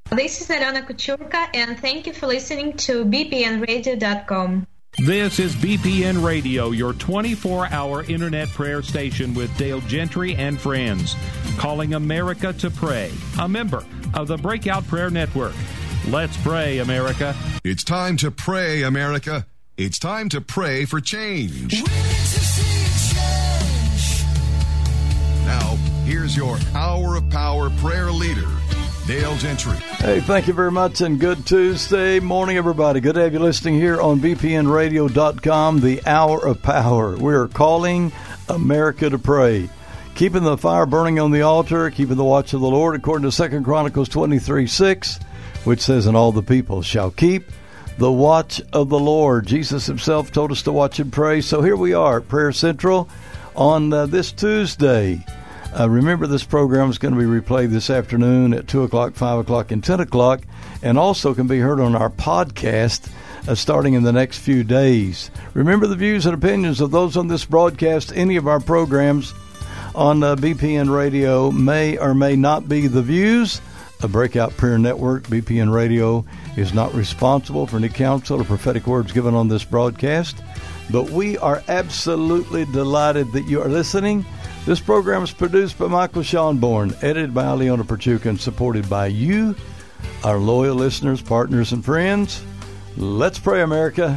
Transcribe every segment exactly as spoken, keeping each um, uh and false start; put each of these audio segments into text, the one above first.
This is Alena Kuchurka, and thank you for listening to b p n radio dot com. This is B P N Radio, your twenty-four hour internet prayer station with Dale Gentry and friends, calling America to pray, a member of the Breakout Prayer Network. Let's pray, America. It's time to pray, America. It's time to pray for change. We need to see change. Now, here's your Hour of Power prayer leader, Dale Gentry. Hey, thank you very much, and good Tuesday morning, everybody. Good to have you listening here on b p n radio dot com, the Hour of Power. We are calling America to pray, keeping the fire burning on the altar, keeping the watch of the Lord, according to Second Chronicles twenty-three six, which says, and all the people shall keep the watch of the Lord. Jesus himself told us to watch and pray. So here we are at Prayer Central on uh, this Tuesday. Uh, remember, this program is going to be replayed this afternoon at two o'clock, five o'clock, and ten o'clock, and also can be heard on our podcast uh, starting in the next few days. Remember, the views and opinions of those on this broadcast, any of our programs on uh, B P N Radio, may or may not be the views of Breakout Prayer Network. B P N Radio is not responsible for any counsel or prophetic words given on this broadcast, but we are absolutely delighted that you are listening. This program is produced by Michael Schonborn, edited by Aliona Perchuka, and supported by you, our loyal listeners, partners, and friends. Let's pray, America.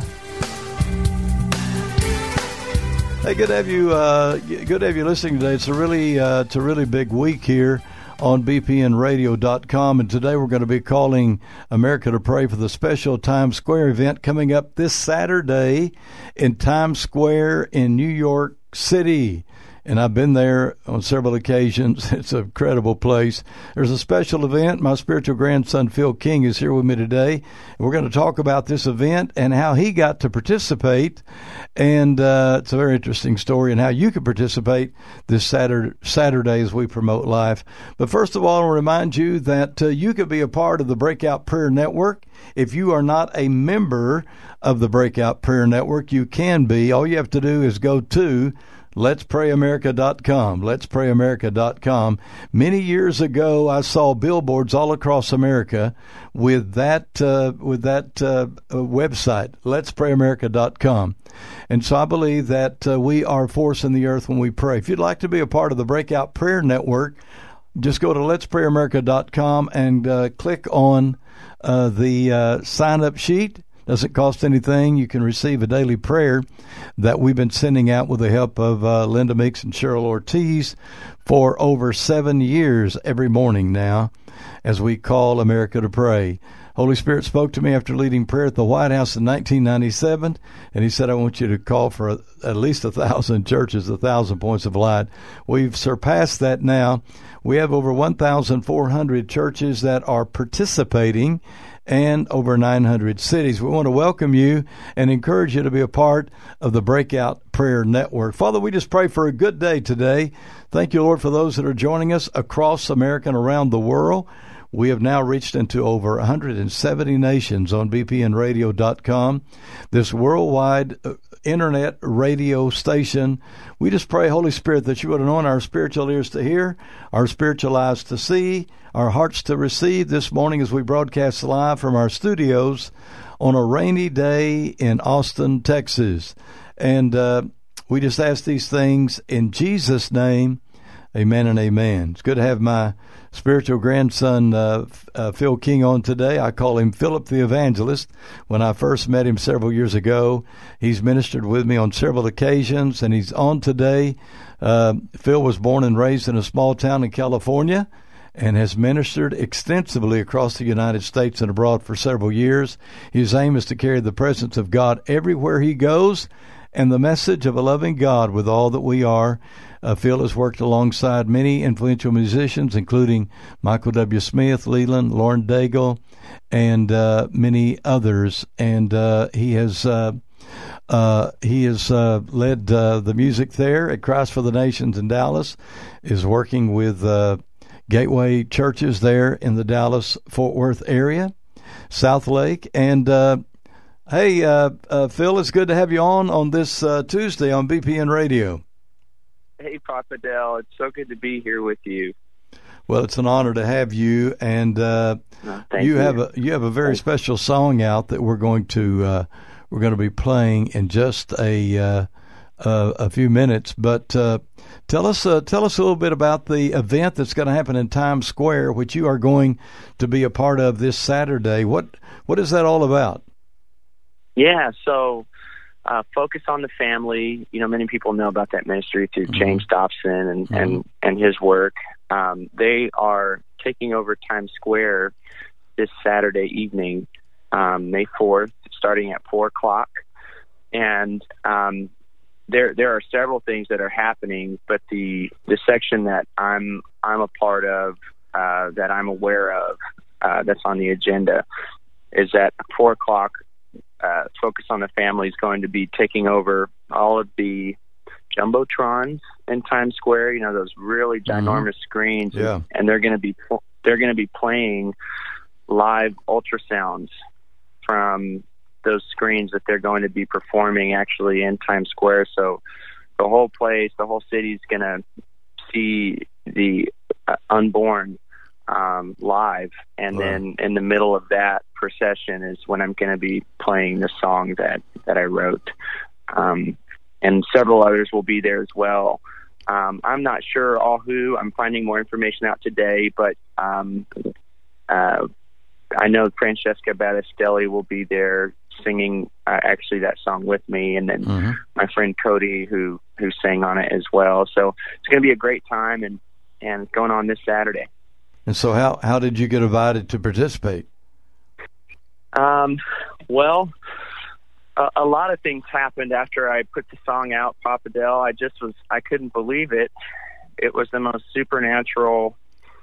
Hey, good to have you. Uh, good to have you listening today. It's a really, uh, it's a really big week here on b p n radio dot com, and today we're going to be calling America to pray for the special Times Square event coming up this Saturday in Times Square in New York City. And I've been there on several occasions. It's an incredible place. There's a special event. My spiritual grandson, Phil King, is here with me today. We're going to talk about this event and how he got to participate. And uh, it's a very interesting story, and how you can participate this Saturday, Saturday as we promote life. But first of all, I'll remind you that uh, you can be a part of the Breakout Prayer Network. If you are not a member of the Breakout Prayer Network, you can be. All you have to do is go to Let's Pray America dot com. Let's Pray America dot com. Many years ago, I saw billboards all across America with that uh, with that uh, website, Let's Pray America dot com. And so I believe that uh, we are forcing the earth when we pray. If you'd like to be a part of the Breakout Prayer Network, just go to Let's Pray America dot com and uh, click on uh, the uh, sign-up sheet. Doesn't cost anything. You can receive a daily prayer that we've been sending out with the help of uh, Linda Meeks and Cheryl Ortiz for over seven years every morning now as we call America to pray. Holy Spirit spoke to me after leading prayer at the White House in nineteen ninety-seven, and he said, I want you to call for a, at least a thousand churches, a thousand points of light. We've surpassed that now. We have over one thousand four hundred churches that are participating and over nine hundred cities. We want to welcome you and encourage you to be a part of the Breakout Prayer Network. Father, we just pray for a good day today. Thank you, Lord, for those that are joining us across America and around the world. We have now reached into over one hundred seventy nations on b p n radio dot com, this worldwide internet radio station. We just pray, Holy Spirit, that you would anoint our spiritual ears to hear, our spiritual eyes to see, our hearts to receive this morning as we broadcast live from our studios on a rainy day in Austin, Texas. And uh, we just ask these things in Jesus' name. Amen and amen. It's good to have my spiritual grandson, uh, uh, Phil King, on today. I call him Philip the Evangelist. When I first met him several years ago, he's ministered with me on several occasions, and he's on today. Uh, Phil was born and raised in a small town in California and has ministered extensively across the United States and abroad for several years. His aim is to carry the presence of God everywhere he goes and the message of a loving God with all that we are. Uh, Phil has worked alongside many influential musicians, including Michael W. Smith, Leland, Lauren Daigle, and uh, many others. And uh, he has uh, uh, he has uh, led uh, the music there at Christ for the Nations in Dallas. Is working with uh, Gateway churches there in the Dallas-Fort Worth area, South Lake, and uh, hey, uh, uh, Phil, it's good to have you on on this uh, Tuesday on B P N Radio. Hey, Papa Dale, it's so good to be here with you. Well, it's an honor to have you, and uh, oh, thank you you. have a you have a very special song out that we're going to uh, we're going to be playing in just a uh, uh, a few minutes. But uh, tell us uh, tell us a little bit about the event that's going to happen in Times Square, which you are going to be a part of this Saturday. What what is that all about? Yeah, so uh, Focus on the Family. You know, many people know about that ministry through Mm-hmm. James Dobson and, Mm-hmm. and, and his work. Um, they are taking over Times Square this Saturday evening, um, May fourth, starting at four o'clock. And um, there there are several things that are happening, but the the section that I'm I'm a part of, uh, that I'm aware of, uh, that's on the agenda, is at four o'clock. Uh, Focus on the Family is going to be taking over all of the jumbotrons in Times Square. You know, those really ginormous mm-hmm. screens, yeah. and they're going to be they're going to be playing live ultrasounds from those screens that they're going to be performing actually in Times Square. So the whole place, the whole city is going to see the uh, unborn um, live, and wow. then in the middle of that procession is when I'm going to be playing the song that that I wrote, um, and several others will be there as well. Um, I'm not sure all who. I'm finding more information out today, but um, uh, I know Francesca Battistelli will be there singing uh, actually that song with me, and then mm-hmm. my friend Cody who who sang on it as well. So it's going to be a great time, and and it's going on this Saturday. And so how how did you get invited to participate? Um, well, a, a lot of things happened after I put the song out, Papa Del. I just was, I couldn't believe it. It was the most supernatural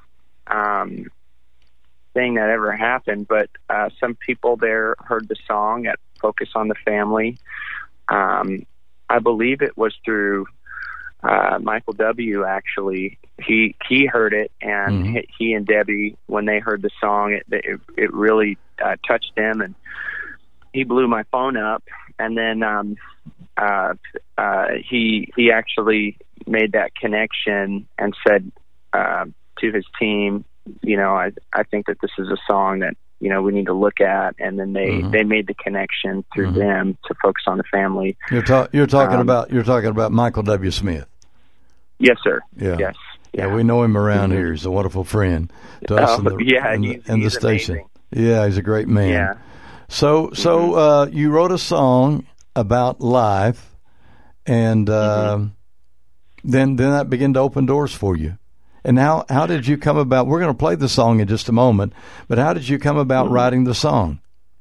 um, thing that ever happened. But uh, some people there heard the song at Focus on the Family. Um, I believe it was through uh, Michael W. Actually, he he heard it, and mm-hmm. he, he and Debbie, when they heard the song, it it, it really uh, touched them, and he blew my phone up. And then um, uh, uh, he he actually made that connection and said uh, to his team, you know, I I think that this is a song that, you know, we need to look at. And then they, mm-hmm. they made the connection through mm-hmm. them to Focus on the Family. You're, ta- you're talking um, about you're talking about Michael W. Smith. Yes, sir. Yeah. Yes. Yeah, yeah we know him around mm-hmm. here. He's a wonderful friend to us oh, in the, yeah, in he's, the, in he's the station. Amazing. Yeah, he's a great man. Yeah. So, so mm-hmm. uh, you wrote a song about life, and uh, mm-hmm. then then that began to open doors for you. And how, how did you come about? We're going to play the song in just a moment, but how did you come about mm-hmm. writing the song?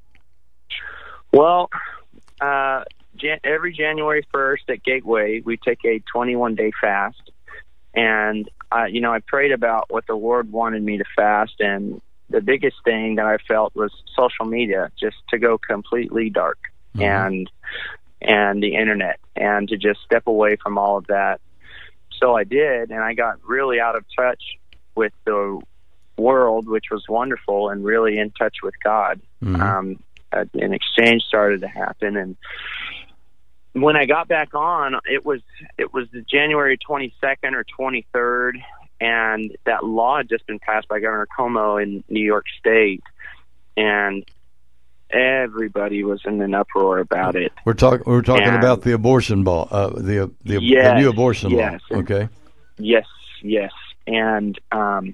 Well, uh, Jan- every January first at Gateway, we take a twenty-one day fast. And, uh, you know, I prayed about what the Lord wanted me to fast. And the biggest thing that I felt was social media, just to go completely dark mm-hmm. and and the internet, and to just step away from all of that. So I did, and I got really out of touch with the world, which was wonderful, and really in touch with God. Mm-hmm. Um, an exchange started to happen, and when I got back on, it was it was January twenty-second or twenty-third, and that law had just been passed by Governor Cuomo in New York State, and everybody was in an uproar about it. We're talking. We're talking and, about the abortion law, uh, the the, yes, the new abortion yes, law. Okay. Yes, yes, and um,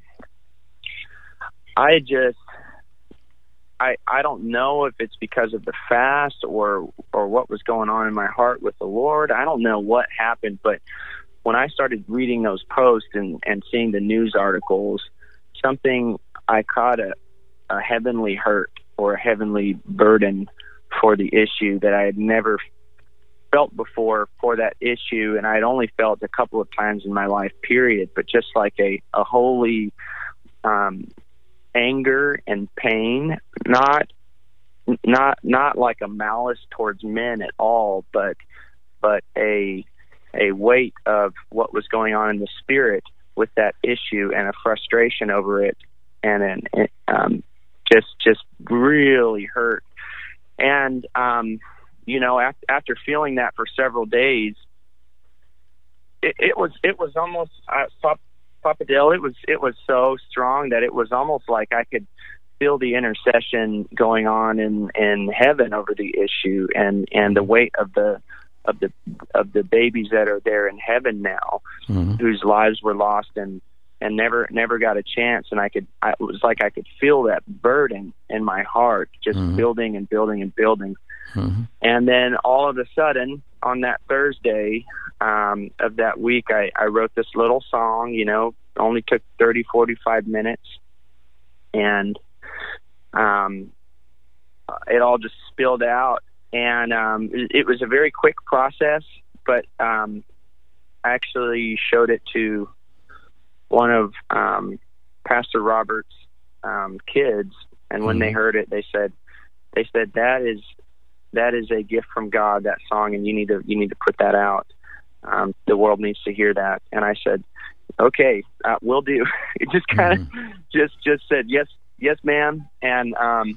I just, I I don't know if it's because of the fast or or what was going on in my heart with the Lord. I don't know what happened, but when I started reading those posts and and seeing the news articles, something I caught a a heavenly hurt or a heavenly burden for the issue that I had never felt before for that issue. And I had only felt a couple of times in my life, period, but just like a, a holy um, anger and pain, not, not, not like a malice towards men at all, but, but a, a weight of what was going on in the spirit with that issue and a frustration over it. And an, um, just just really hurt. And, um, you know, after, after feeling that for several days, it, it was it was almost, I saw Papa Dale, it was it was so strong that it was almost like I could feel the intercession going on in, in heaven over the issue, and, and the weight of the of the of the babies that are there in heaven now, mm-hmm. whose lives were lost and, and never never got a chance. And I could I, it was like I could feel that burden in my heart, just mm-hmm. building and building and building. Mm-hmm. And then all of a sudden, on that Thursday um, of that week, I, I wrote this little song, you know, only took thirty, forty-five minutes. And um, it all just spilled out. And um, it, it was a very quick process, but um, I actually showed it to one of um, Pastor Robert's um, kids. And when mm-hmm. they heard it, they said, they said, that is, that is a gift from God, that song, and you need to you need to put that out. Um, the world needs to hear that. And I said, okay, uh, we'll do. It just kind of mm-hmm. just just said yes, yes, ma'am, and um,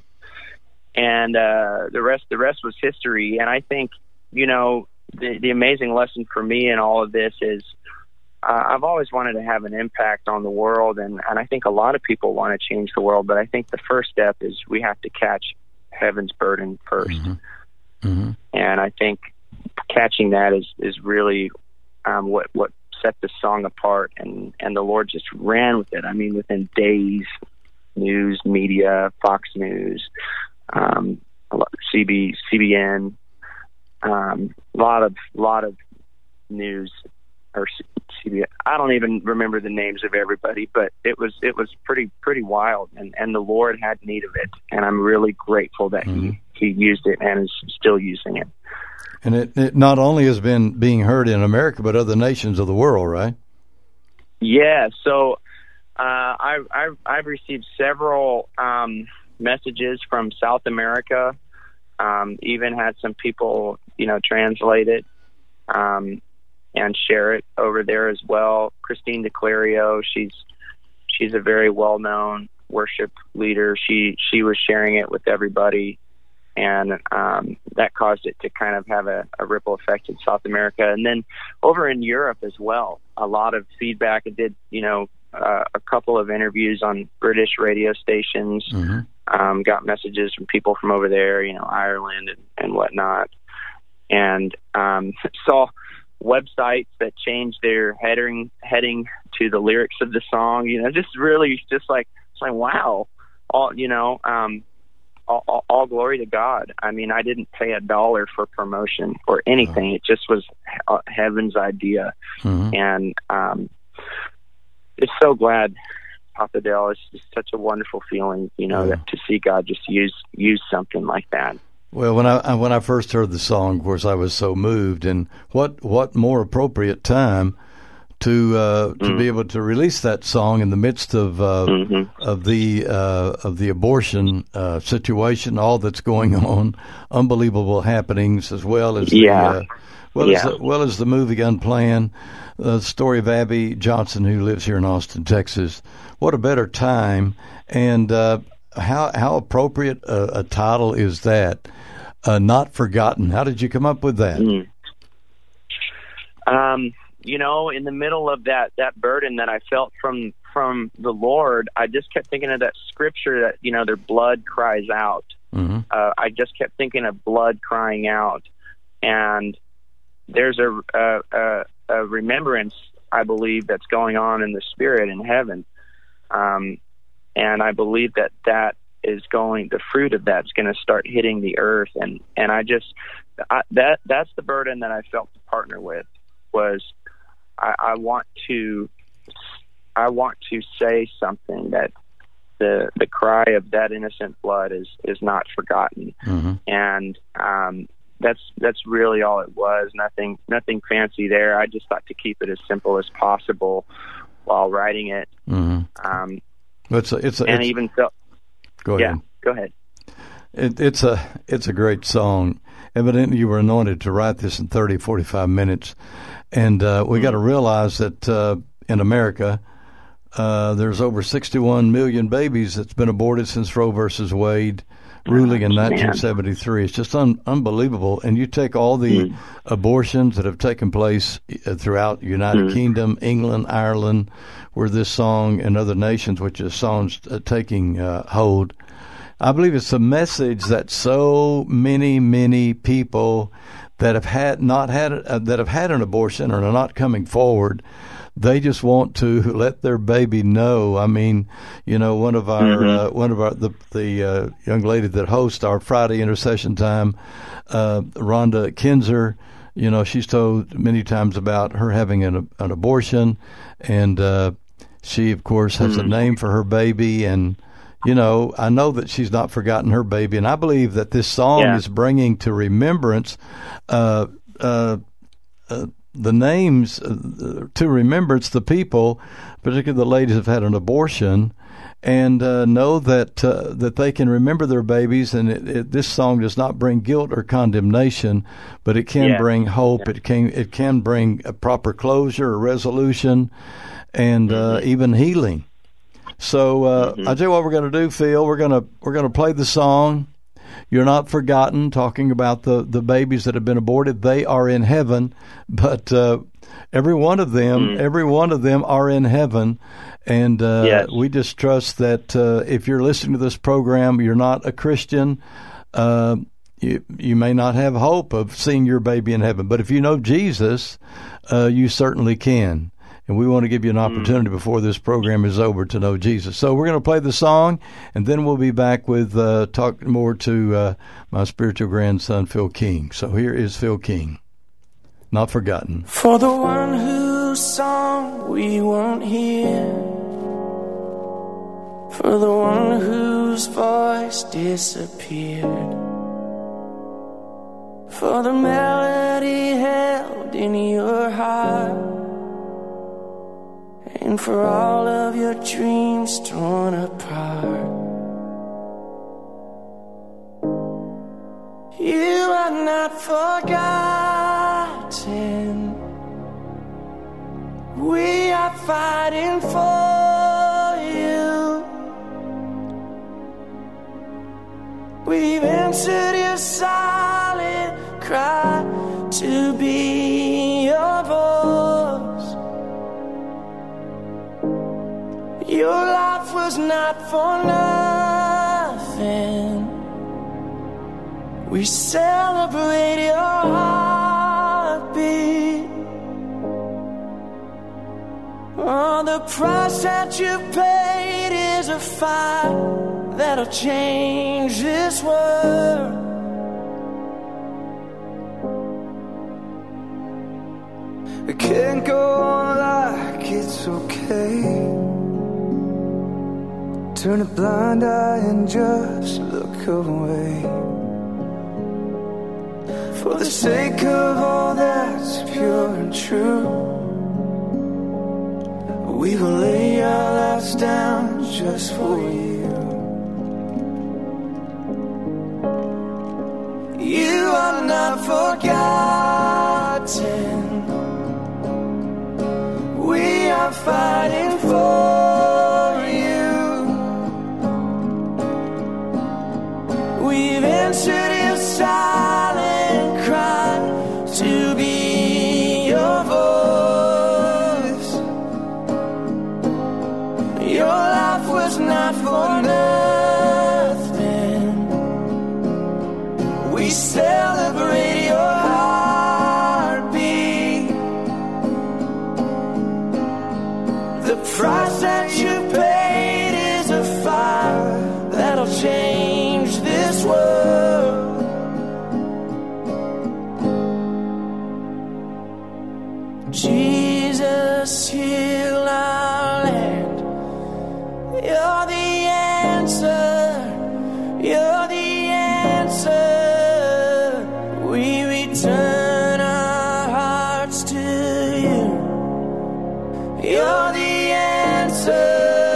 and uh, the rest the rest was history. And I think, you know, the the amazing lesson for me in all of this is uh, I've always wanted to have an impact on the world, and and I think a lot of people want to change the world. But I think the first step is we have to catch heaven's burden first. Mm-hmm. Mm-hmm. And I think catching that is, is really um, what what set the song apart, and, and the Lord just ran with it. I mean, within days, news, media, Fox News, um, C B, C B N, um, a lot of lot of news, or C B N. I don't even remember the names of everybody, but it was it was pretty pretty wild, and, and the Lord had need of it, and I'm really grateful that mm-hmm. he. He used it and is still using it. And it, it not only has been being heard in America, but other nations of the world, right? Yeah. So uh, I've, I've, I've received several um, messages from South America. Um, even had some people, you know, translate it um, and share it over there as well. Christine DeClario, she's she's a very well-known worship leader. She she was sharing it with everybody. And um, that caused it to kind of have a, a ripple effect in South America. And then over in Europe as well, a lot of feedback. I did, you know, uh, a couple of interviews on British radio stations, mm-hmm. um, got messages from people from over there, you know, Ireland and, and whatnot. And um, saw websites that changed their heading, heading to the lyrics of the song, you know, just really just like, it's like, wow, all, you know, um, All, all, all glory to God. I mean, I didn't pay a dollar for promotion or anything. Oh. It just was heaven's idea. Mm-hmm. And um, it's so glad, Papa Dale. It's just such a wonderful feeling, you know, yeah. that to see God just use use something like that. Well, when I when I first heard the song, of course, I was so moved. And what what more appropriate time to uh, to mm. be able to release that song in the midst of uh, mm-hmm. of the uh, of the abortion uh, situation, all that's going on, unbelievable happenings, as well as yeah. the, uh, well yeah. as the, well as the movie Unplanned, the story of Abby Johnson, who lives here in Austin, Texas. What a better time, and uh, how how appropriate a, a title is that? Uh, Not Forgotten. How did you come up with that? Mm. Um. You know, in the middle of that, that burden that I felt from from the Lord, I just kept thinking of that scripture that, you know, their blood cries out. Mm-hmm. Uh, I just kept thinking of blood crying out. And there's a, a, a, a remembrance, I believe, that's going on in the spirit in heaven. Um, and I believe that that is going, the fruit of that's going to start hitting the earth. And, and I just, I, that that's the burden that I felt to partner with was, I, I want to, I want to say something that the the cry of that innocent blood is, is not forgotten, mm-hmm. and um, that's that's really all it was. Nothing nothing fancy there. I just thought to keep it as simple as possible while writing it. Mm-hmm. Um, it's a, it's a, and it's, even felt. Go ahead. Yeah, go ahead. It, it's a it's a great song. Evidently, you were anointed to write this in thirty, forty-five minutes. And uh, we mm-hmm. got to realize that uh, in America, uh, there's over sixty-one million babies that's been aborted since Roe versus Wade ruling in nineteen seventy-three. It's just un- unbelievable. And you take all the mm. abortions that have taken place throughout the United mm. Kingdom, England, Ireland, where this song and other nations, which this song's uh, taking uh, hold. I believe it's a message that so many, many people that have had not had uh, that have had an abortion or are not coming forward, they just want to let their baby know. I mean, you know, one of our mm-hmm. uh, one of our the the uh, young lady that hosts our Friday intercession time, uh, Rhonda Kinzer. You know, she's told many times about her having an an abortion, and uh, she, of course, has mm-hmm. a name for her baby. And you know, I know that she's not forgotten her baby, and I believe that this song yeah. is bringing to remembrance uh, uh, uh, the names, uh, to remembrance the people, particularly the ladies who have had an abortion, and uh, know that uh, that they can remember their babies. And it, it, this song does not bring guilt or condemnation, but it can yeah. bring hope. Yeah. It can it can bring a proper closure or resolution, and mm-hmm. uh, even healing. So uh, mm-hmm. I'll tell you what we're going to do, Phil. We're going to we're going to play the song. You're not forgotten, talking about the, the babies that have been aborted. They are in heaven, but uh, every one of them, mm. every one of them are in heaven. And uh, yes. we just trust that uh, if you're listening to this program, you're not a Christian, uh, you, you may not have hope of seeing your baby in heaven. But if you know Jesus, uh, you certainly can. And we want to give you an opportunity before this program is over to know Jesus. So we're going to play the song, and then we'll be back with uh, talk more to uh, my spiritual grandson, Phil King. So here is Phil King, Not Forgotten. For the one whose song we won't hear, for the one whose voice disappeared, for the melody held in your heart, and for all of your dreams torn apart. You are not forgotten. We are fighting for you. We've answered your silent cry to be your voice. Your life was not for nothing. We celebrate your heartbeat. Oh, the price that you paid is a fire that'll change this world. It can't go on like it's okay. Turn a blind eye and just look away. For the sake of all that's pure and true, we will lay our lives down just for you. You are not forgotten. We are fighting for you. We've answered your silent cry to be your voice. Your life was not for nothing. We celebrate your heartbeat. The price that you paid is a fire that'll change this world. Jesus, heal our land. You're the answer. You're the answer. We return our hearts to you. You're the answer.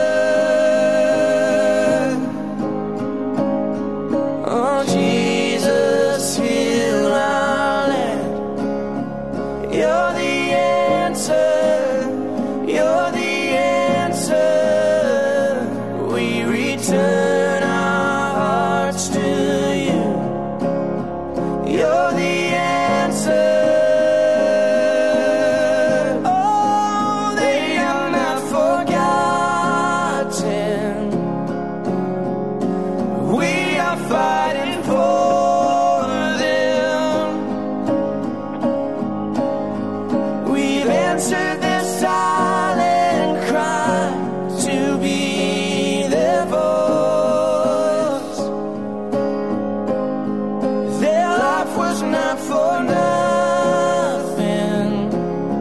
Oh, Jesus, heal our land. You're the answer. You're the answer. much to you. You're the answer. Oh, they are not forgotten. We are fighting for them. We've answered their silent cry to be their voice. Their life was not for nothing.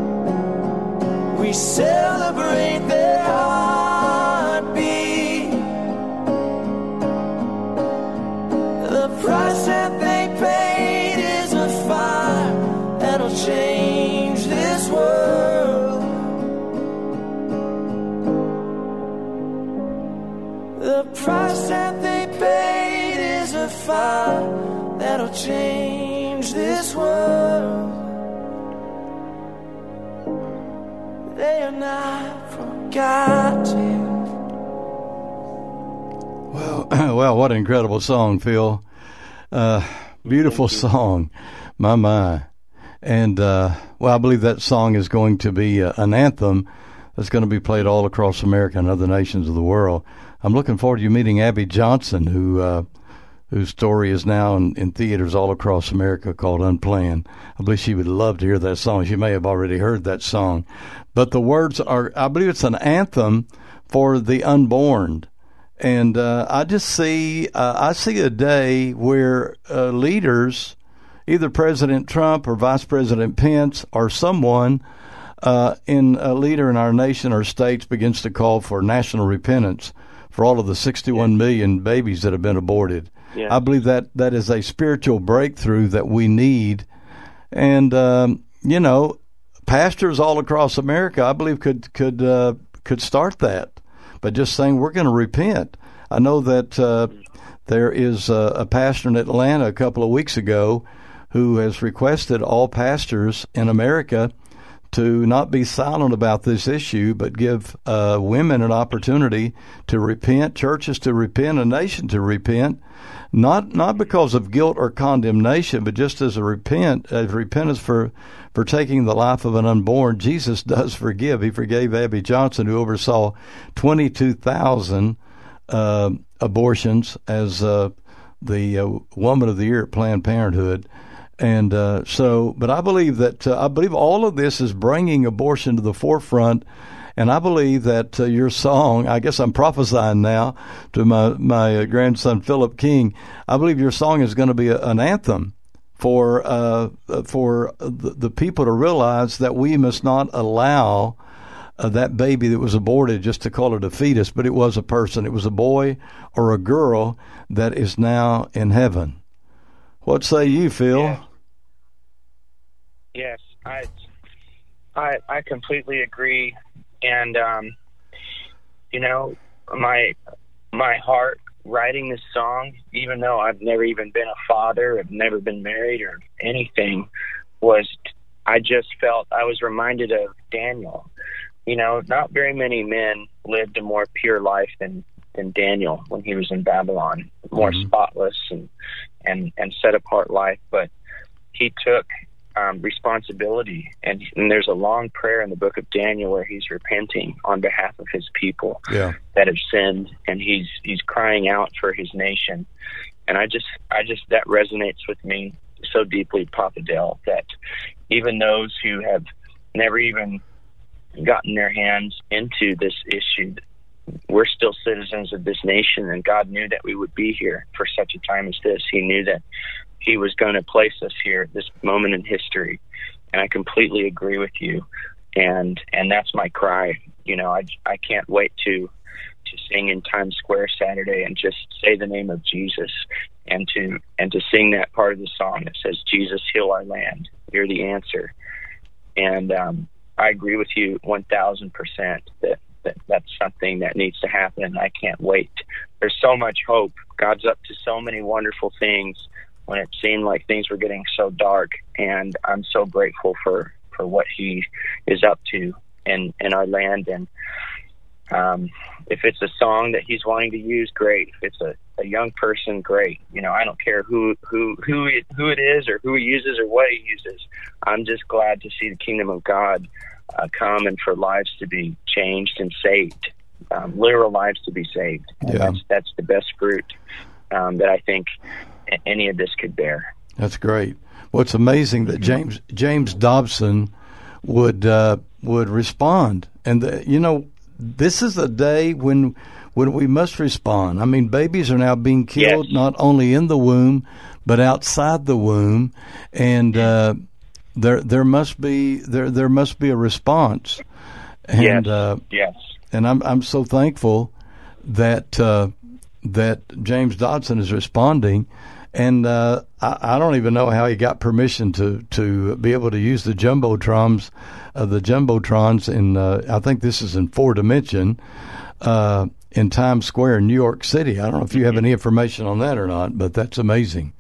We celebrate their heartbeat. The price that they paid is a fire that'll change this world. The price that they paid is a fire that'll change this world. They are not forgotten. Well, well, what an incredible song, Phil. Uh, beautiful song, my, my. And, uh, well, I believe that song is going to be uh, an anthem that's going to be played all across America and other nations of the world. I'm looking forward to you meeting Abby Johnson, who uh, whose story is now in, in theaters all across America called Unplanned. I believe she would love to hear that song. She may have already heard that song. But the words are, I believe it's an anthem for the unborn. And uh, I just see, uh, I see a day where uh, leaders, either President Trump or Vice President Pence or someone uh, in a leader in our nation or states begins to call for national repentance for all of the sixty-one yeah. million babies that have been aborted. Yeah. I believe that that is a spiritual breakthrough that we need. And, um, you know, pastors all across America, I believe, could could uh, could start that by just saying we're going to repent. I know that uh, there is a, a pastor in Atlanta a couple of weeks ago who has requested all pastors in America to not be silent about this issue, but give uh, women an opportunity to repent, churches to repent, a nation to repent, not not because of guilt or condemnation, but just as a repent, as repentance for for taking the life of an unborn. Jesus does forgive. He forgave Abby Johnson, who oversaw twenty-two thousand uh, abortions as uh, the uh, Woman of the Year at Planned Parenthood. And uh, so, but I believe that, uh, I believe all of this is bringing abortion to the forefront. And I believe that uh, your song, I guess I'm prophesying now to my, my uh, grandson, Philip King. I believe your song is going to be a, an anthem for, uh, for the, the people to realize that we must not allow uh, that baby that was aborted just to call it a fetus, but it was a person. It was a boy or a girl that is now in heaven. What say you, Phil? Yeah. Yes, I, I, I completely agree, and um, you know, my my heart writing this song, even though I've never even been a father, I've never been married or anything, was I just felt I was reminded of Daniel. You know, not very many men lived a more pure life than than Daniel when he was in Babylon, more mm-hmm. spotless and and and set apart life, but he took Um, responsibility, and, and there's a long prayer in the book of Daniel where he's repenting on behalf of his people yeah. that have sinned, and he's he's crying out for his nation. And I just I just that resonates with me so deeply, Papa Dale, that even those who have never even gotten their hands into this issue, we're still citizens of this nation, and God knew that we would be here for such a time as this. He knew that He was going to place us here at this moment in history, and I completely agree with you. And and that's my cry. You know, I, I can't wait to to sing in Times Square Saturday and just say the name of Jesus, and to and to sing that part of the song that says, "Jesus, heal our land. You're the answer." And um, I agree with you one thousand percent that, that that's something that needs to happen, and I can't wait. There's so much hope. God's up to so many wonderful things when it seemed like things were getting so dark, and I'm so grateful for, for what he is up to in, in our land. And Um, if it's a song that he's wanting to use, great. If it's a, a young person, great. You know, I don't care who who who it, who it is or who he uses or what he uses. I'm just glad to see the kingdom of God uh, come and for lives to be changed and saved, um, literal lives to be saved. And yeah. that's, that's the best fruit um, that I think any of this could bear. That's great. Well, it's amazing that James James Dobson would uh, would respond, and the, you know. This is a day when when we must respond. I mean, babies are now being killed yes. not only in the womb, but outside the womb, and uh, there there must be there there must be a response. And yes. Uh, yes. And I'm I'm so thankful that uh, that James Dobson is responding. And uh, I, I don't even know how he got permission to, to be able to use the jumbotrons, uh, the jumbotrons in. Uh, I think this is in four dimension, uh, in Times Square in New York City. I don't know if you have any information on that or not, but that's amazing.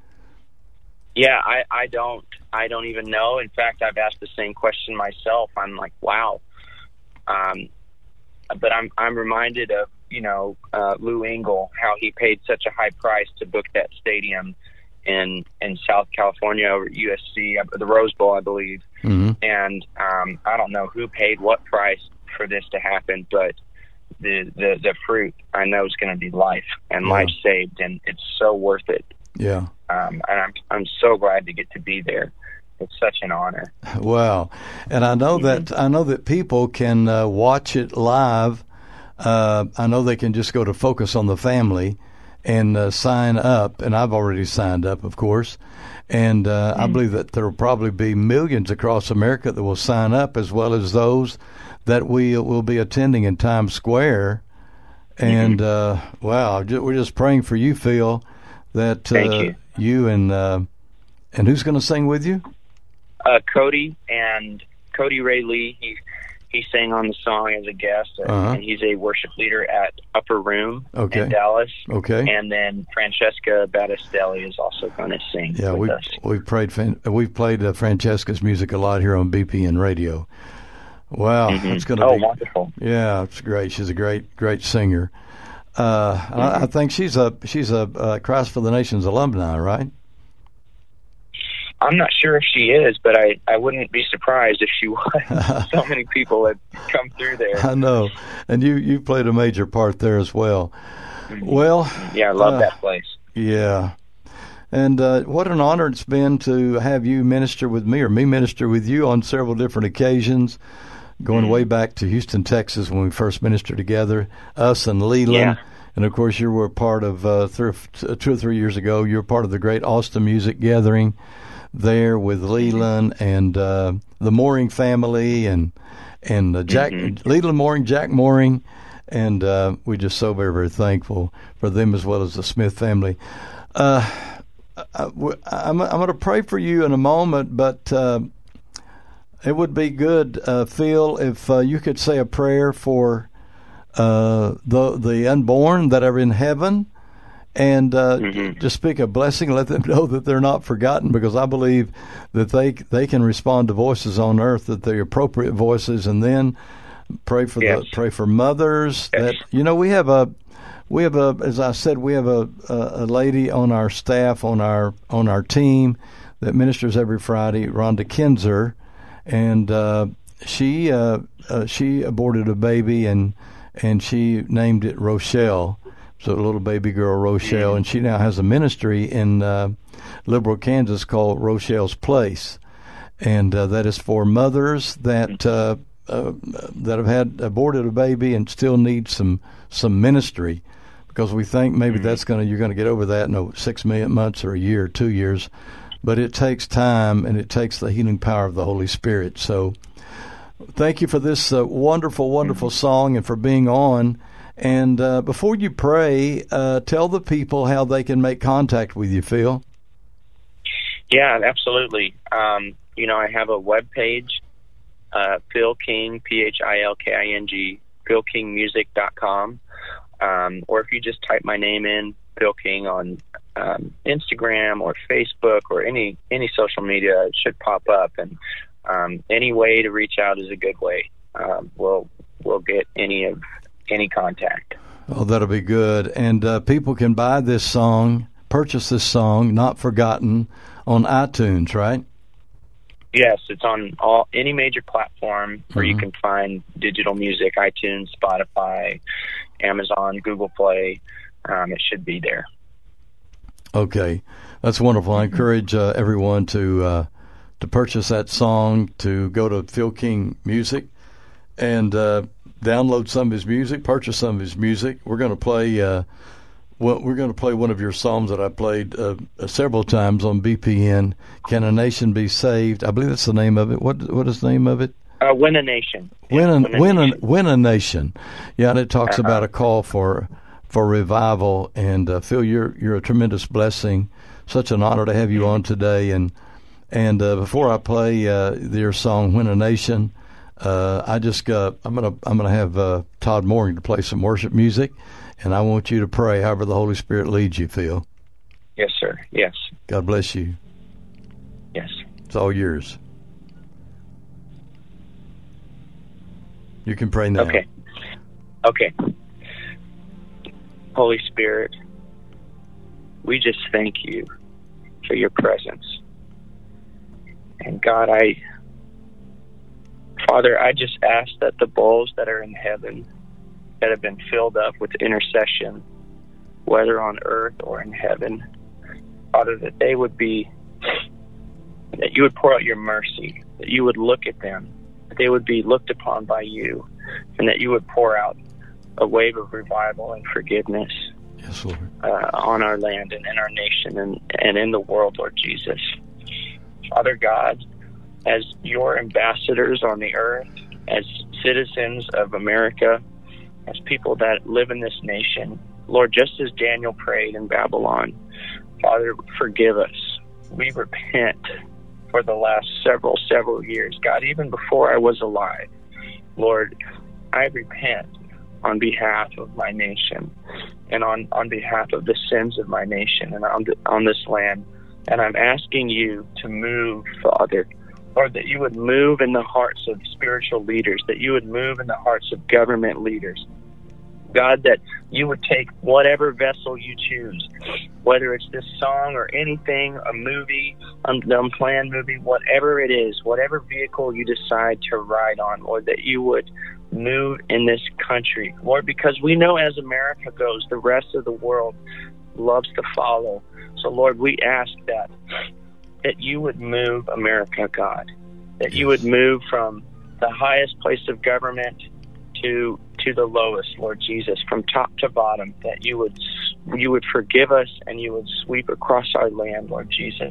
Yeah, I, I don't I don't even know. In fact, I've asked the same question myself. I'm like, wow. Um, but I'm I'm reminded of. You know, uh, Lou Engle, how he paid such a high price to book that stadium in in South California over at U S C, the Rose Bowl, I believe. Mm-hmm. And um, I don't know who paid what price for this to happen, but the the, the fruit I know is going to be life and yeah. life saved, and it's so worth it. Yeah. Um, and I'm I'm so glad to get to be there. It's such an honor. Wow. And I know mm-hmm. that I know that people can uh, watch it live. Uh, I know they can just go to Focus on the Family and uh, sign up, and I've already signed up, of course. And uh, mm. I believe that there will probably be millions across America that will sign up, as well as those that we will be attending in Times Square. And mm-hmm. uh, wow, we're just praying for you, Phil. That uh, Thank you. you and uh, and who's going to sing with you? Uh, Cody and Cody Ray Lee. He he sang on the song as a guest, uh, uh-huh. and he's a worship leader at Upper Room okay. in Dallas. Okay. And then Francesca Battistelli is also going to sing yeah, with we've, us. We've played we've played uh, Francesca's music a lot here on B P N Radio. Wow, mm-hmm. it's going to oh, be wonderful. Yeah, it's great. She's a great great singer. Uh, mm-hmm. I, I think she's a she's a uh, Christ for the Nations alumni, right? I'm not sure if she is, but I, I wouldn't be surprised if she was. So many people have come through there. I know. And you, you played a major part there as well. Mm-hmm. Well, yeah, I love uh, that place. Yeah. And uh, what an honor it's been to have you minister with me or me minister with you on several different occasions, going mm-hmm. way back to Houston, Texas when we first ministered together, us and Leland. Yeah. And, of course, you were part of, uh, three, two or three years ago, you were part of the great Austin Music Gathering there with Leland and uh, the Mooring family and and uh, Jack mm-hmm. Leland Mooring, Jack Mooring, and uh, we're just so very, very thankful for them as well as the Smith family. Uh, I, I'm, I'm going to pray for you in a moment, but uh, it would be good, uh, Phil, if uh, you could say a prayer for uh, the the unborn that are in heaven. And uh, mm-hmm. just speak a blessing, let them know that they're not forgotten, because I believe that they they can respond to voices on earth, that they're appropriate voices, and then pray for yes. the pray for mothers. Yes. That you know we have a we have a as I said we have a, a a lady on our staff on our on our team that ministers every Friday, Rhonda Kinzer, and uh, she uh, uh, she aborted a baby and and she named it Rochelle. So a little baby girl, Rochelle, and she now has a ministry in uh, Liberal, Kansas called Rochelle's Place, and uh, that is for mothers that uh, uh, that have had aborted a baby and still need some some ministry, because we think maybe that's gonna you're gonna get over that in oh, six million months or a year or two years, but it takes time and it takes the healing power of the Holy Spirit. So thank you for this uh, wonderful, wonderful song and for being on. And uh, before you pray, uh, tell the people how they can make contact with you, Phil. Yeah, absolutely. Um, you know, I have a web page, uh, Phil King, P H I L K I N G, phil king music dot com. Um, or if you just type my name in, Phil King, on um, Instagram or Facebook or any, any social media, it should pop up. And um, any way to reach out is a good way. Um, we'll we'll get any of any contact. Oh, that'll be good. And uh, people can buy this song, purchase this song, Not Forgotten, on iTunes, right? Yes, it's on all any major platform where Mm-hmm. you can find digital music, iTunes, Spotify, Amazon, Google Play. Um, it should be there. Okay, that's wonderful. I encourage uh, everyone to uh, to purchase that song, to go to Phil King Music and uh, download some of his music, purchase some of his music. We're going to play. Uh, well, we're going to play one of your songs that I played uh, several times on B P N. Can a Nation Be Saved? I believe that's the name of it. What what is the name of it? Uh, Win a Nation. Win a, Win a win a, Nation. win a Nation. Yeah, and it talks Uh-huh. about a call for for revival. And uh, Phil, you're you're a tremendous blessing. Such an honor to have you on today. And and uh, before I play uh, your song "Win a Nation," uh, I just uh, I'm gonna I'm gonna have uh, Todd Morgan to play some worship music, and I want you to pray however the Holy Spirit leads you, Phil. Yes, sir. Yes. God bless you. Yes. It's all yours. You can pray now. Okay. Okay. Holy Spirit, we just thank you for your presence. And God, I, Father, I just ask that the bowls that are in heaven that have been filled up with intercession, whether on earth or in heaven, Father, that they would be, that you would pour out your mercy, that you would look at them, that they would be looked upon by you, and that you would pour out a wave of revival and forgiveness Yes, Lord. uh, on our land and in our nation and, and in the world, Lord Jesus. Father God, as your ambassadors on the earth, as citizens of America, as people that live in this nation, Lord, just as Daniel prayed in Babylon, Father, forgive us. We repent for the last several, several years. God, even before I was alive, Lord, I repent on behalf of my nation and on, on behalf of the sins of my nation and on, the, on this land. And I'm asking you to move, Father, Lord, that you would move in the hearts of spiritual leaders, that you would move in the hearts of government leaders. God, that you would take whatever vessel you choose, whether it's this song or anything, a movie, an unplanned movie, whatever it is, whatever vehicle you decide to ride on, Lord, that you would move in this country, Lord, because we know as America goes, the rest of the world loves to follow. So, Lord, we ask that, that you would move America, God, that you would move from the highest place of government to to the lowest, Lord Jesus, from top to bottom, that you would you would forgive us and you would sweep across our land, Lord Jesus.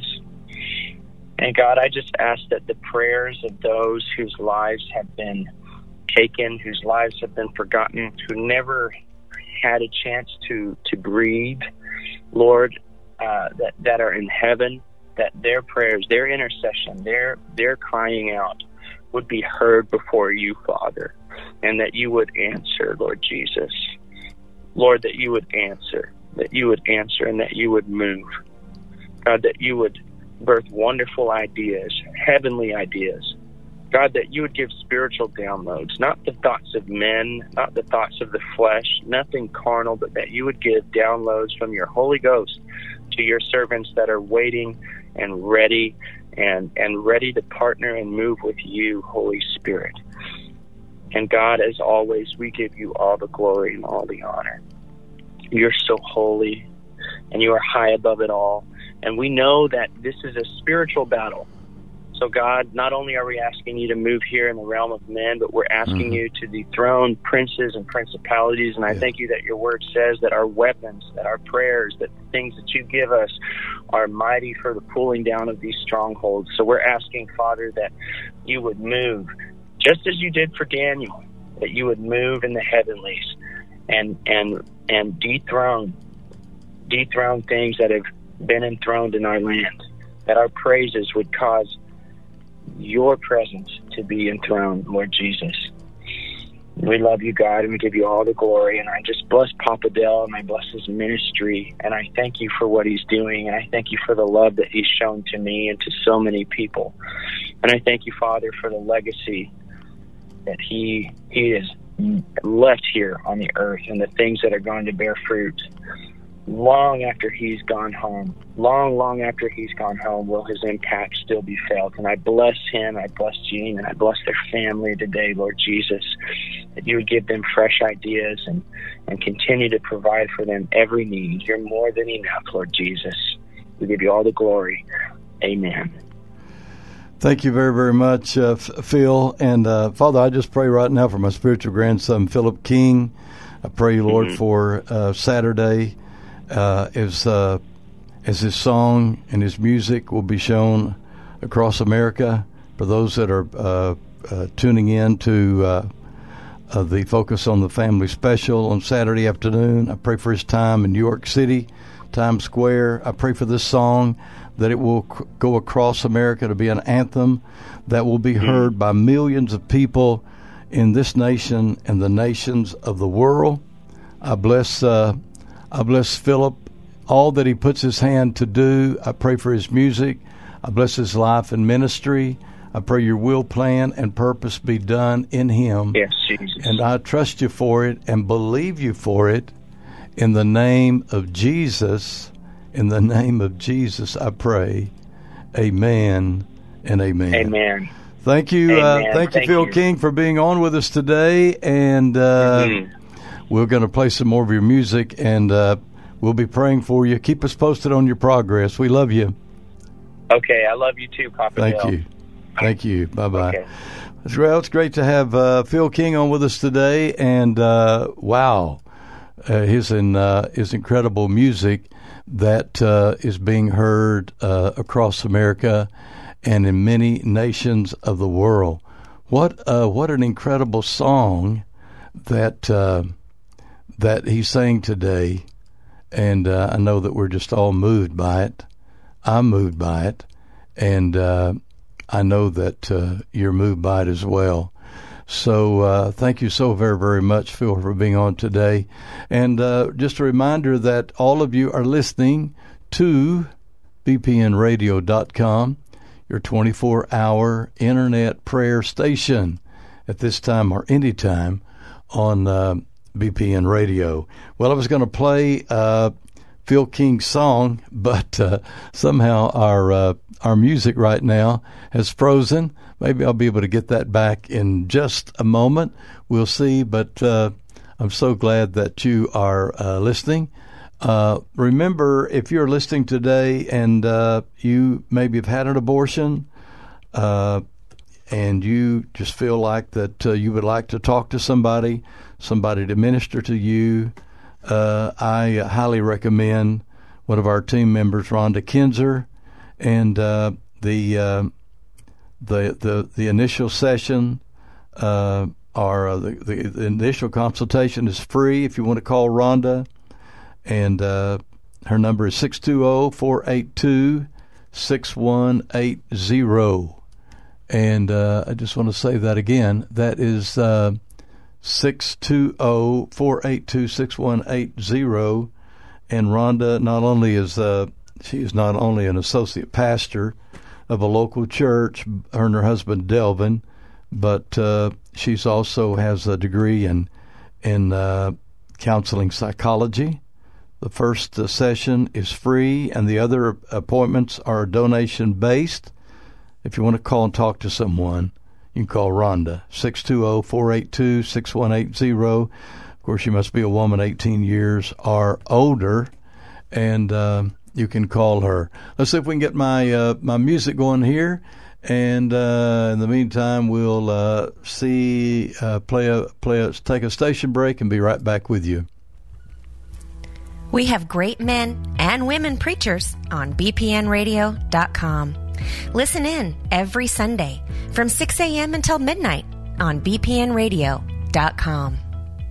And God, I just ask that the prayers of those whose lives have been taken, whose lives have been forgotten, who never had a chance to to breathe, Lord, uh, that that are in heaven, that their prayers, their intercession, their their crying out would be heard before you, Father, and that you would answer, Lord Jesus. Lord, that you would answer, that you would answer, and that you would move. God, that you would birth wonderful ideas, heavenly ideas. God, that you would give spiritual downloads, not the thoughts of men, not the thoughts of the flesh, nothing carnal, but that you would give downloads from your Holy Ghost to your servants that are waiting and ready and, and ready to partner and move with you, Holy Spirit. And God, as always, we give you all the glory and all the honor. You're so holy, and you are high above it all. And we know that this is a spiritual battle. So, God, not only are we asking you to move here in the realm of men, but we're asking mm-hmm. you to dethrone princes and principalities. And I yeah. thank you that your word says that our weapons, that our prayers, that the things that you give us are mighty for the pulling down of these strongholds. So we're asking, Father, that you would move, just as you did for Daniel, that you would move in the heavenlies and and and dethrone, dethrone things that have been enthroned in our land, that our praises would cause your presence to be enthroned, Lord Jesus. We love you, God, and we give you all the glory. And I just bless Papa Dell, and I bless his ministry, and I thank you for what he's doing, and I thank you for the love that he's shown to me and to so many people. And I thank you, Father, for the legacy that he he is left here on the earth and the things that are going to bear fruit long after he's gone home. Long, long after he's gone home will his impact still be felt. And I bless him, I bless Jean, and I bless their family today, Lord Jesus, that you would give them fresh ideas and, and continue to provide for them every need. You're more than enough, Lord Jesus. We give you all the glory. Amen. Thank you very, very much, uh, Phil. And, uh, Father, I just pray right now for my spiritual grandson, Philip King. I pray, Lord, mm-hmm. for uh, Saturday, uh, as, uh, as his song and his music will be shown across America. For those that are uh, uh, tuning in to uh, uh, the Focus on the Family special on Saturday afternoon, I pray for his time in New York City, Times Square. I pray for this song, that it will c- go across America to be an anthem that will be heard by millions of people in this nation and the nations of the world. I bless uh, I bless Philip, all that he puts his hand to do. I pray for his music. I bless his life and ministry. I pray your will, plan, and purpose be done in him. Yes, Jesus. And I trust you for it and believe you for it. In the name of Jesus, in the name of Jesus, I pray. Amen and amen. Amen. Thank you, uh, Amen. thank you, Thank Phil you. King, for being on with us today. And uh, Mm-hmm. we're going to play some more of your music, and uh, we'll be praying for you. Keep us posted on your progress. We love you. Okay, I love you too, Papa Thank Bill. you. Thank you. Bye-bye. Okay. Well, it's great to have uh, Phil King on with us today, and uh, wow, uh, his in, uh, his incredible music that uh, is being heard uh, across America and in many nations of the world. What uh, what an incredible song that uh, that he sang today, and uh, I know that we're just all moved by it. I'm moved by it, and uh, I know that uh, you're moved by it as well. So uh, thank you so very, very much, Phil, for being on today. And uh, just a reminder that all of you are listening to B P N radio dot com, your twenty-four hour internet prayer station at this time or any time on uh, B P N Radio. Well, I was going to play uh, Phil King's song, but uh, somehow our uh, our music right now has frozen. Maybe I'll be able to get that back in just a moment. We'll see, but uh, I'm so glad that you are uh, listening. Uh, remember, if you're listening today and uh, you maybe have had an abortion uh, and you just feel like that uh, you would like to talk to somebody, somebody to minister to you, uh, I highly recommend one of our team members, Rhonda Kinzer, and uh, the, uh, the the the initial session uh, or uh, the, the the initial consultation is free if you want to call Rhonda. And uh, her number is six two zero, four eight two, six one eight zero. And uh, I just want to say that again. That is uh, six two zero, four eight two, six one eight zero. And Rhonda not only is uh, she is not only an associate pastor of a local church, her and her husband Delvin, but uh, she's also has a degree in in uh, counseling psychology. The first uh, session is free, and the other appointments are donation-based. If you want to call and talk to someone, you can call Rhonda, six two zero, four eight two, six one eight zero. Of course, you must be a woman eighteen years or older, and uh, you can call her. Let's see if we can get my uh, my music going here, and uh, in the meantime, we'll uh, see, uh, play a, play a, take a station break and be right back with you. We have great men and women preachers on B P N radio dot com. Listen in every Sunday from six a.m. until midnight on B P N radio dot com.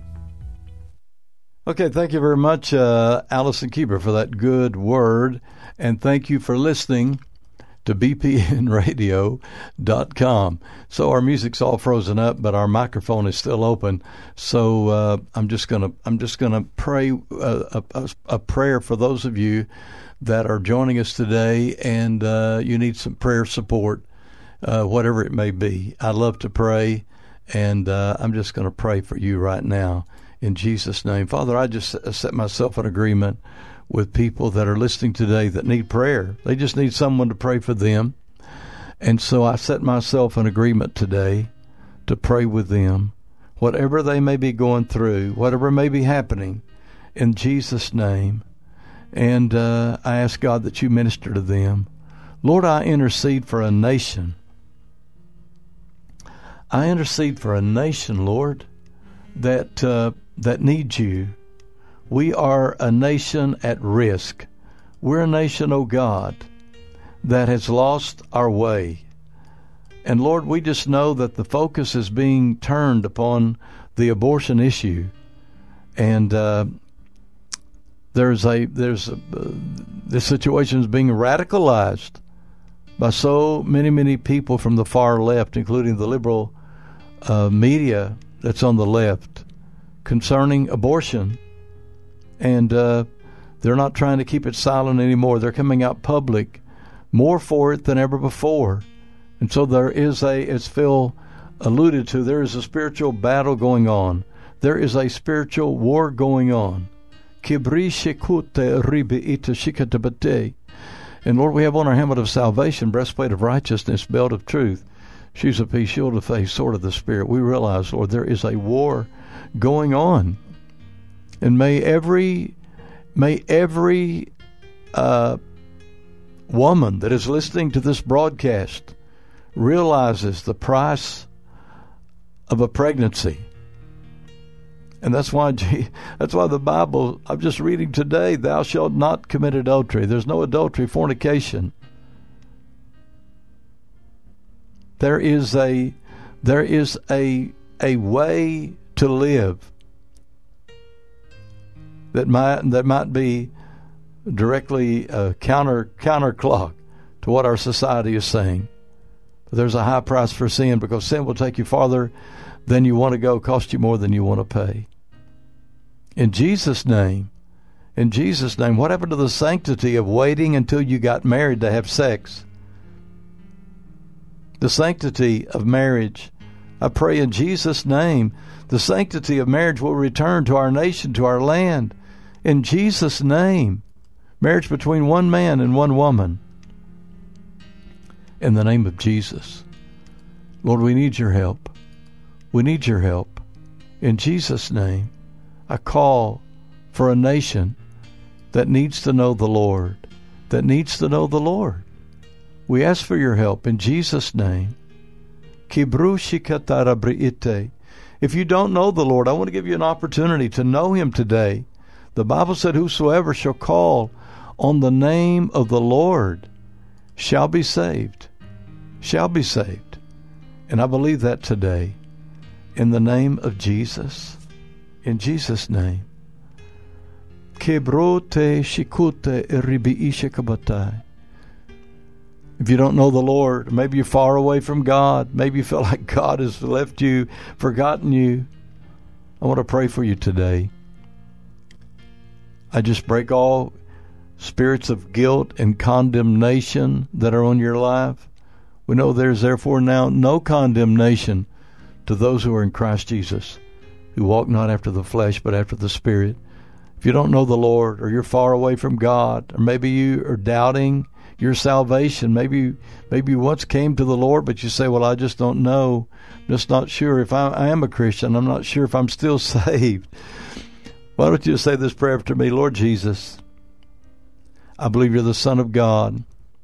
Okay, thank you very much, uh, Allison Keeper, for that good word, and thank you for listening to B P N radio dot com. So our music's all frozen up, but our microphone is still open. So uh, I'm just gonna I'm just gonna pray uh, a, a prayer for those of you that are joining us today, and uh, you need some prayer support, uh, whatever it may be. I love to pray, And uh, I'm just going to pray for you right now in Jesus' name. Father, I just set myself in agreement with people that are listening today that need prayer. They just need someone to pray for them. And so I set myself in agreement today to pray with them, whatever they may be going through, whatever may be happening, in Jesus' name. And uh, I ask God that you minister to them. Lord, I intercede for a nation. I intercede for a nation, Lord, that uh, that needs you. We are a nation at risk. We're a nation, oh God, that has lost our way. And Lord, we just know that the focus is being turned upon the abortion issue. And uh, there's a there's a, uh, this situation is being radicalized by so many, many people from the far left, including the liberal uh, media that's on the left, concerning abortion. And uh, they're not trying to keep it silent anymore. They're coming out public more for it than ever before. And so there is a, as Phil alluded to, there is a spiritual battle going on. There is a spiritual war going on. And Lord, we have on our helmet of salvation, breastplate of righteousness, belt of truth, shoes of peace, shield of faith, sword of the Spirit. We realize, Lord, there is a war going on. And may every, may every uh, woman that is listening to this broadcast realizes the price of a pregnancy. And that's why that's why the Bible, I'm just reading today, thou shalt not commit adultery. There's no adultery, fornication. There is a there is a a way to live that might that might be directly uh, counter counterclock to what our society is saying. But there's a high price for sin, because sin will take you farther than you want to go, cost you more than you want to pay. In Jesus' name, in Jesus' name, what happened to the sanctity of waiting until you got married to have sex? The sanctity of marriage. I pray in Jesus' name, the sanctity of marriage will return to our nation, to our land. In Jesus' name, marriage between one man and one woman. In the name of Jesus. Lord, we need your help. We need your help. In Jesus' name, I call for a nation that needs to know the Lord, that needs to know the Lord. We ask for your help in Jesus' name. If you don't know the Lord, I want to give you an opportunity to know him today. The Bible said, whosoever shall call on the name of the Lord shall be saved, shall be saved. And I believe that today. In the name of Jesus, in Jesus' name. If you don't know the Lord, maybe you're far away from God, maybe you feel like God has left you, forgotten you, I want to pray for you today. I just break all spirits of guilt and condemnation that are on your life. We know there's therefore now no condemnation to those who are in Christ Jesus, who walk not after the flesh, but after the Spirit. If you don't know the Lord, or you're far away from God, or maybe you are doubting your salvation, maybe maybe you once came to the Lord, but you say, well, I just don't know. I'm just not sure if I, I am a Christian. I'm not sure if I'm still saved. Why don't you say this prayer after me? Lord Jesus, I believe you're the Son of God.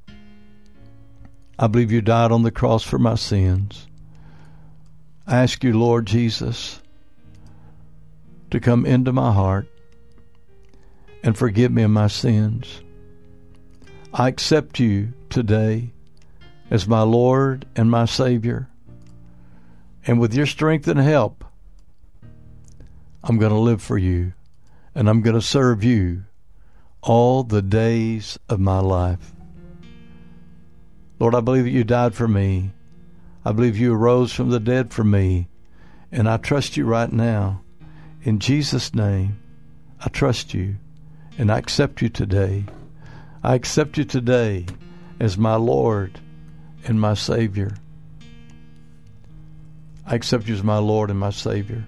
I believe you died on the cross for my sins. I ask you, Lord Jesus, to come into my heart and forgive me of my sins. I accept you today as my Lord and my Savior. And with your strength and help, I'm going to live for you, and I'm going to serve you all the days of my life. Lord, I believe that you died for me. I believe you arose from the dead for me, and I trust you right now. In Jesus' name, I trust you, and I accept you today. I accept you today as my Lord and my Savior. I accept you as my Lord and my Savior.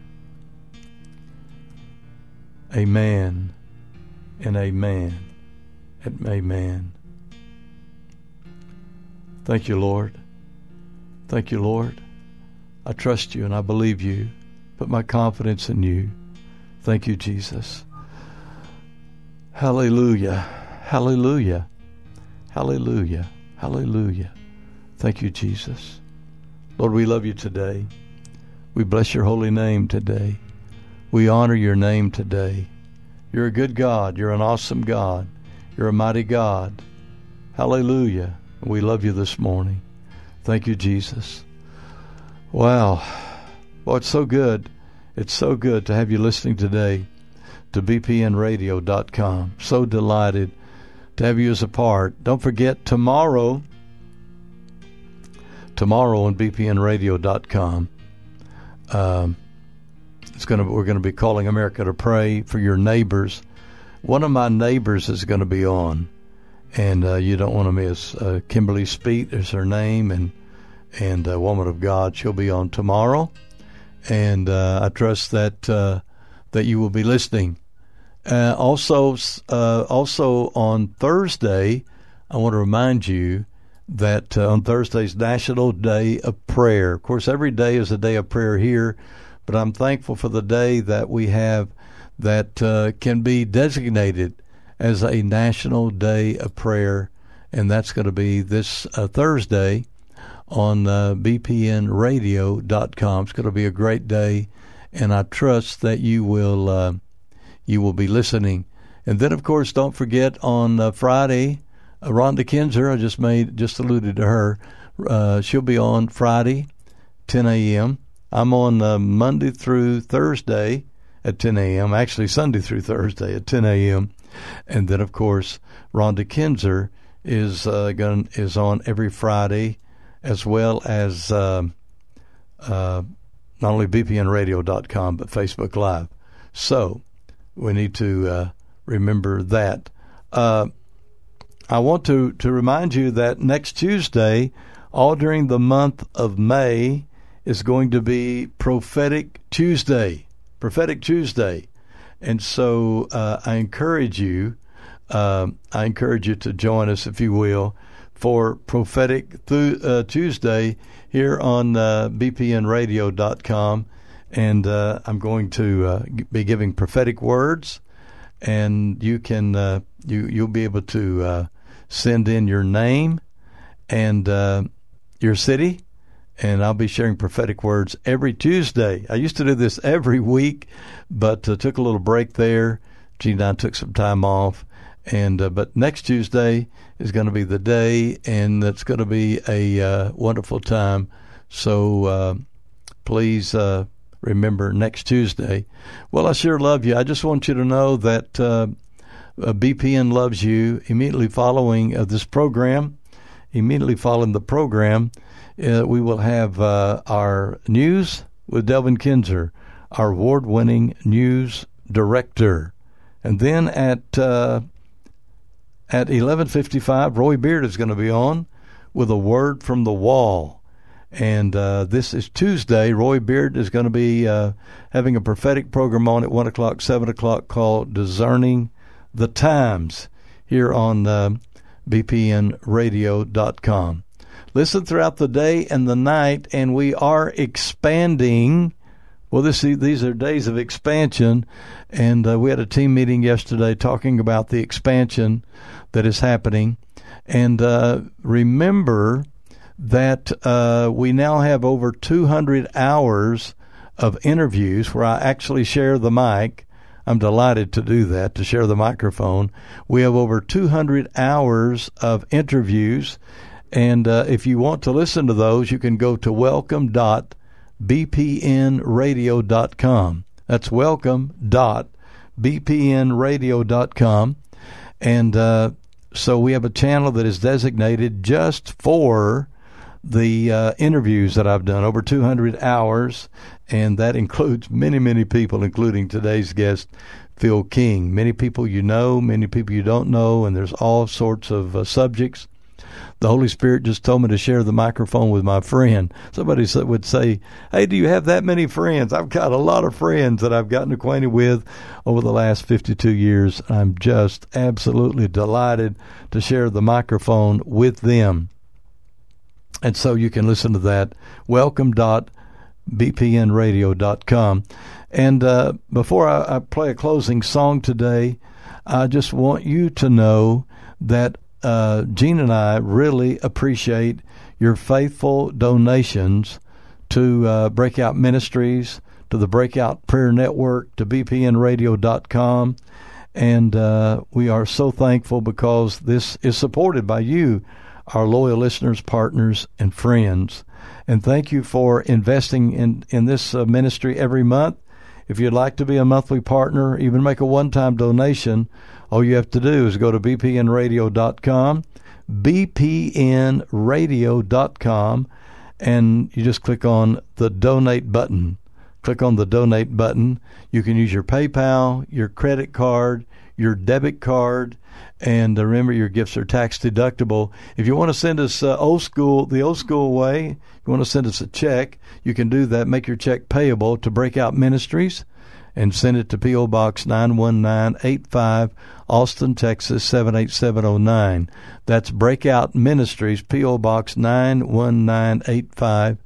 Amen and amen and amen. Thank you, Lord. Thank you, Lord. I trust you and I believe you. Put my confidence in you. Thank you, Jesus. Hallelujah. Hallelujah. Hallelujah. Hallelujah. Thank you, Jesus. Lord, we love you today. We bless your holy name today. We honor your name today. You're a good God. You're an awesome God. You're a mighty God. Hallelujah. We love you this morning. Thank you, Jesus. Wow. Well, it's so good. It's so good to have you listening today to B P N radio dot com. So delighted to have you as a part. Don't forget, tomorrow, tomorrow on B P N radio dot com, um, it's gonna we're going to be calling America to pray for your neighbors. One of my neighbors is going to be on, and uh, you don't want to miss. Uh, Kimberly Speet is her name, and and a woman of God. She'll be on tomorrow, and uh, I trust that uh, that you will be listening. Uh, also, uh, also on Thursday, I want to remind you that uh, on Thursday's National Day of Prayer. Of course, every day is a day of prayer here, but I'm thankful for the day that we have that uh, can be designated as a National Day of Prayer, and that's going to be this uh, Thursday on uh, B P N radio dot com. It's going to be a great day, and I trust that you will uh, you will be listening. And then, of course, don't forget on uh, Friday, uh, Rhonda Kinzer, I just made just alluded to her. Uh, she'll be on Friday, ten a.m. I'm on uh, Monday through Thursday at ten a.m. Actually, Sunday through Thursday at ten a.m. And then, of course, Rhonda Kinzer is uh, going is on every Friday, as well as uh, uh, not only B P N radio dot com but Facebook Live. So we need to uh, remember that. Uh, I want to, to remind you that next Tuesday, all during the month of May, is going to be Prophetic Tuesday. Prophetic Tuesday. And so uh, I encourage you, uh, I encourage you to join us, if you will, for Prophetic th- uh, Tuesday here on uh, B P N radio dot com. And uh, I'm going to uh, be giving prophetic words, and you can uh, you you'll be able to uh, send in your name and uh, your city, and I'll be sharing prophetic words every Tuesday. I used to do this every week, but uh, took a little break there. Gene and I took some time off, and uh, but next Tuesday is going to be the day, and it's going to be a uh, wonderful time. So uh, please. Uh, Remember, next Tuesday. Well, I sure love you. I just want you to know that uh, uh, B P N loves you. Immediately following uh, this program, immediately following the program, uh, we will have uh, our news with Delvin Kinzer, our award-winning news director. And then at uh, at eleven fifty-five, Roy Beard is going to be on with a word from the wall. And uh, this is Tuesday. Roy Beard is going to be uh, having a prophetic program on at one o'clock, seven o'clock called Discerning the Times here on uh, B P N radio dot com. Listen throughout the day and the night, and we are expanding. Well, this, these are days of expansion, and uh, we had a team meeting yesterday talking about the expansion that is happening. And uh, remember that uh, we now have over two hundred hours of interviews where I actually share the mic. I'm delighted to do that, to share the microphone. We have over two hundred hours of interviews, and uh, if you want to listen to those, you can go to welcome dot b p n radio dot com. That's welcome dot b p n radio dot com. And uh, so we have a channel that is designated just for the uh, interviews that I've done, over two hundred hours, and that includes many, many people, including today's guest, Phil King. Many people you know, many people you don't know, and there's all sorts of uh, subjects. The Holy Spirit just told me to share the microphone with my friend. Somebody would say, hey, do you have that many friends? I've got a lot of friends that I've gotten acquainted with over the last fifty-two years. I'm just absolutely delighted to share the microphone with them. And so you can listen to that, welcome dot b p n radio dot com. And uh, before I, I play a closing song today, I just want you to know that uh, Gene and I really appreciate your faithful donations to uh, Breakout Ministries, to the Breakout Prayer Network, to b p n radio dot com. And uh, we are so thankful because this is supported by you, our loyal listeners, partners, and friends. And thank you for investing in, in this uh, ministry every month. If you'd like to be a monthly partner, even make a one-time donation, all you have to do is go to b p n radio dot com, b p n radio dot com, and you just click on the donate button. Click on the donate button. You can use your PayPal, your credit card, your debit card, and uh, remember, your gifts are tax deductible. If you want to send us uh, old school, the old school way, you want to send us a check, you can do that. Make your check payable to Breakout Ministries and send it to P O. Box nine one nine eight five, Austin, Texas seven eight seven oh nine. That's Breakout Ministries, P O. Box nine one nine eight five,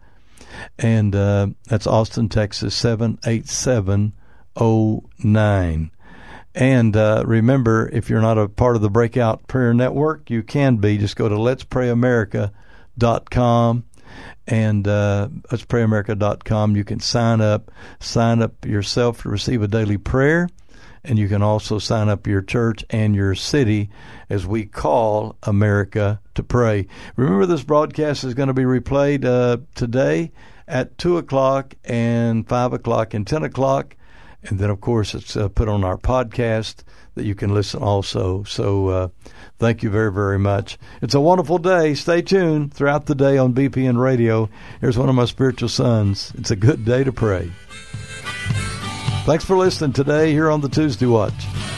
and uh, that's Austin, Texas seven eight seven oh nine. And uh, remember, if you're not a part of the Breakout Prayer Network, you can be. Just go to lets pray america dot com, and uh, lets pray america dot com. You can sign up, sign up yourself to receive a daily prayer, and you can also sign up your church and your city as we call America to pray. Remember, this broadcast is going to be replayed uh, today at two o'clock and five o'clock and ten o'clock. And then, of course, it's uh, put on our podcast that you can listen also. So uh, thank you very, very much. It's a wonderful day. Stay tuned throughout the day on B P N Radio. Here's one of my spiritual sons. It's a good day to pray. Thanks for listening today here on the Tuesday Watch.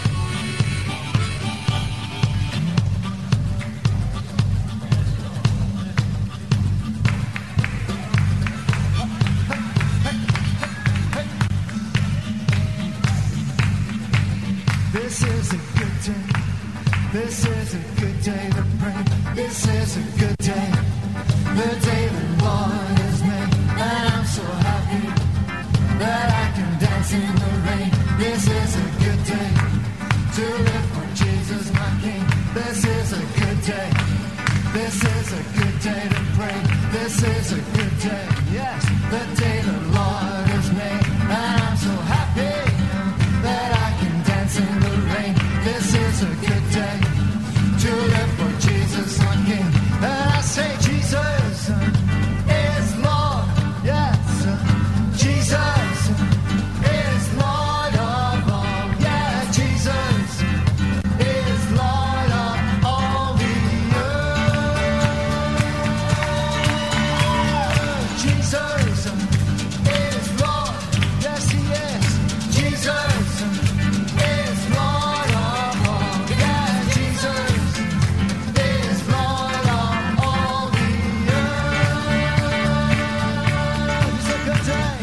This is a good day. This is a good day to pray. This is a good day. The day the Lord has made. And I'm so happy that I can dance in the rain. This is a good day to live for Jesus, my King. This is a good day. This is a good day to pray. This is a good day. Yes, the day the Lord has made. And I'm so happy that I can dance in the rain. This is a good day to live for Jesus, my King. And I say Jesus is Lord. Yes, Jesus is Lord of all. Yeah, Jesus is Lord of all the earth. Jesus is Lord. Yes, he is. Jesus is Lord of all. Yeah, Jesus is Lord of all the earth. It's a good day.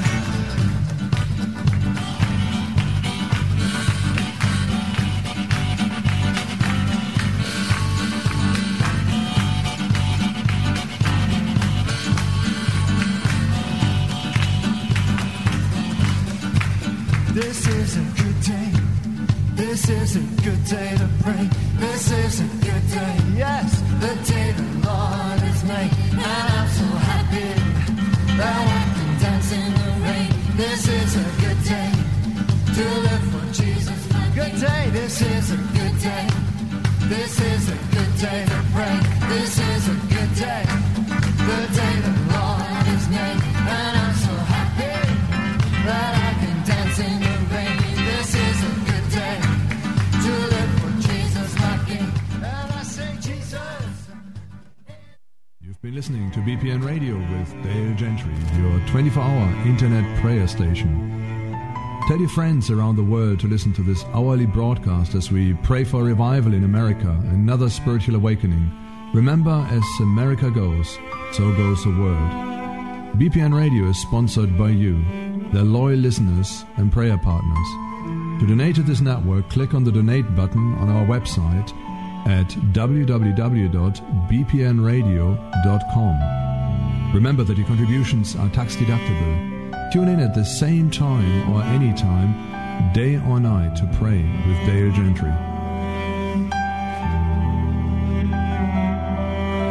This is a good day. This is a good day to pray. This is a good day. Yes, the day the Lord has made. And I'm so happy that I can dance in the rain. This is a good day to live for Jesus. Good day. This is a good day. This is a good day to pray. This is a good day. The day the Lord has made. And I'm so happy that I can dance in the rain. This is a good day to live for Jesus, my King. And I say Jesus. You've been listening to B P N Radio with Dale Gentry, your twenty-four hour internet prayer station. Tell your friends around the world to listen to this hourly broadcast as we pray for revival in America, another spiritual awakening, Remember, as America goes, so goes the world. B P N Radio is sponsored by you, their loyal listeners and prayer partners. To donate to this network, click on the donate button on our website at w w w dot b p n radio dot com. Remember that your contributions are tax deductible. Tune in at the same time or any time, day or night, to pray with Dale Gentry.